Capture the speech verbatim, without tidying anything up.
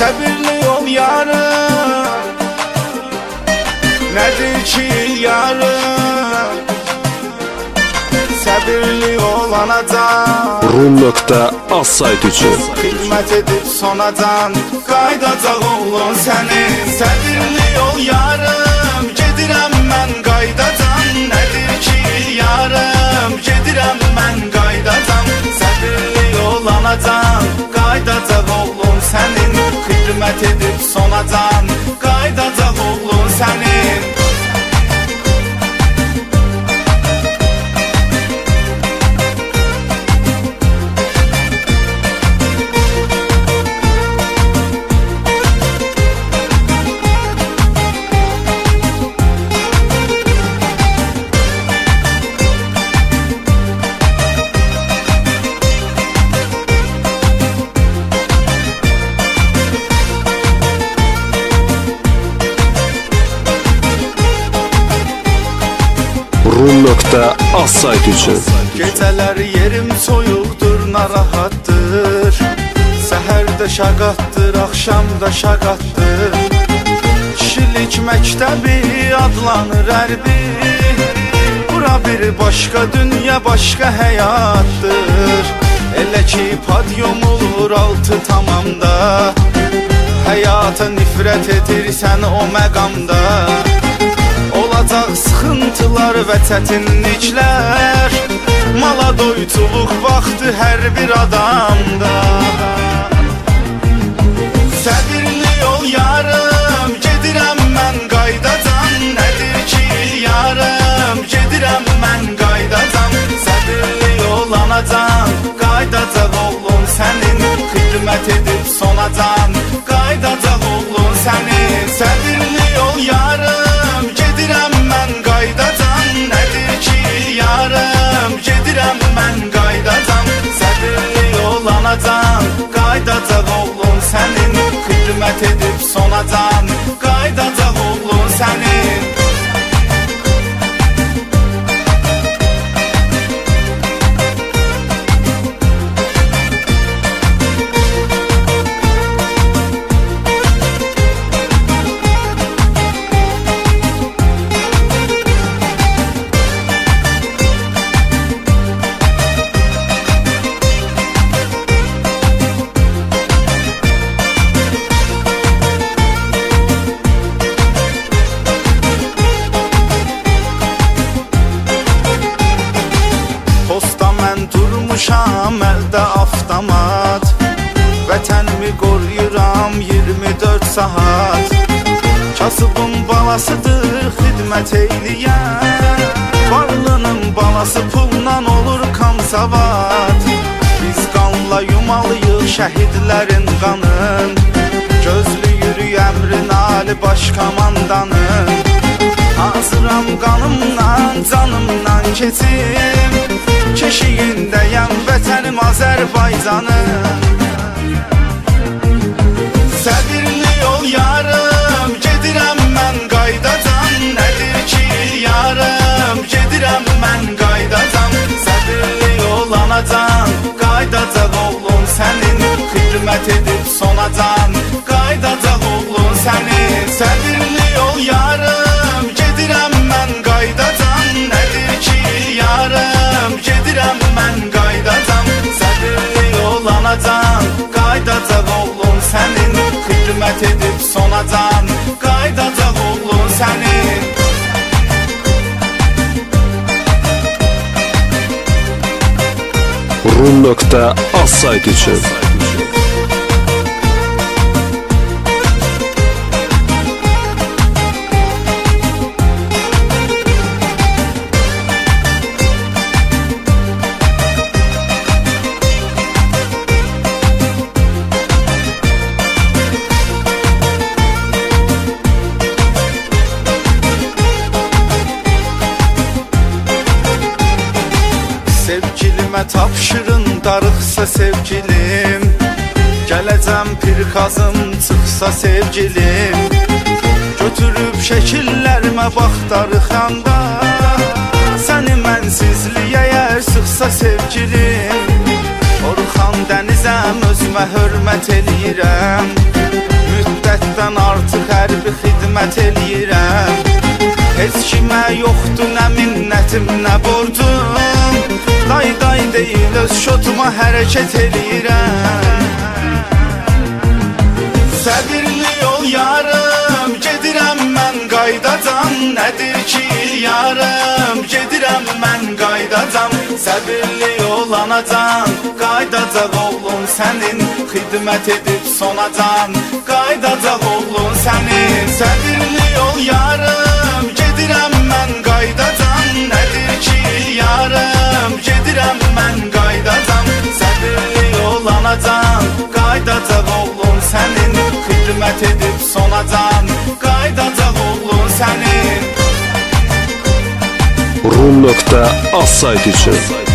Səbirli ol yarım, nədir ki yarım, səbirli olanacan rum nöqtə az sayt üçün xidmət edib sonacan qaydacaq oğlun səni. Səbirli ol yarım, gedirəm mən qaydacan, nədir ki yarım, gedirəm mən qaydacan. Səbirli olanacan qaydacaq oğlun sənin, xidmət edib sonacan qaydacaq oğlun sənin. rum nöqtə az sayt üçün Gecələr yerim soyuqdur, narahatdır, səhərdə şaqatdır, axşamda şaqatdır. Kişilik məktəbi adlanır hərbi, bura bir başqa dünya, başqa həyatdır. Elə ki padyum olur altı tamamda, həyata nifrət edirsən o məqamda. Olacaq sıxıntılar və çətinliklər, mala doytuluq vaxtı hər bir adamda. Səbirli ol yarım, gedirəm mən qaydacan, nədir ki yarım, gedirəm mən qaydacan. Səbirli olanacan qaydacaq oğlun sənin, xidmət edib sonacan qaydacaq oğlun sənin. Səbirli ol yarım, gedirəm mən qaydacan, nədir ki yarım, gedirəm mən qaydacan. Səbirli olanacan qaydacaq oğlun sənin, xidmət edib sonacan qaydacaq oğlun sənin. Durmuşam əldə avtomat, vətənimi qoruyuram iyirmi dörd saat. Kasıbın balasıdır xidmət eyləyən, varlının balası pulla olur kamsavat. Biz qanla yumalıyıq şəhidlərin qanın, gözlüyürük əmrin ali baş komandanın. Hazıram qanımdan, canımdan keçim, keşiyindəyəm vətənim Azərbaycanım. Səbirli ol yarım, gedirəm mən qaydacan, nədir ki yarım, gedirəm mən qaydacan. Səbirli olanacan qaydacaq oğlun sənin, xidmət edib sonacan qaydacaq oğlun sənin. Səbirli ol yarım, gedirəm mən qaydacan, nədir ki yarım, gedirəm mən qaydacan. Səbirli olanacan qaydacaq oğlun sənin, xidmət edib sonacan qaydacaq oğlun sənin. rum nöqtə az sayt üçün Sevgilimə tapşırın darıxsa sevgilim, gələcəm pir qazım çıxsa sevgilim. Götürüb şəkillərimə bax darıxanda, səni mənsizliyə yer sıxsa sevgilim. Orxan dənizəm özümə hörmət eləyirəm, hərbi xidmət eləyirəm. Heç kimə yoxdur nə minnətim, nə borcum. Day day deyil öz şotuma hərəkət eləyirəm. Səbirli ol yarım, gedirəm mən qaydacan. Nədir ki yarım, gedirəm mən qaydacan. Səbirli ol anacan, qaydacaq oğlum sənin. Xidmət edib sonacan, qaydacaq oğlum sənin. Səbirli ol yarım, gedirəm mən qaydacan. Nədir ki yarım, gedirəm mən qaydacan. Səbirli ol anacan, qaydacaq oğlum sənin. Xidmət edib sonacan, qaydacaq oğlum sənin. rum nöqtə az sayt üçün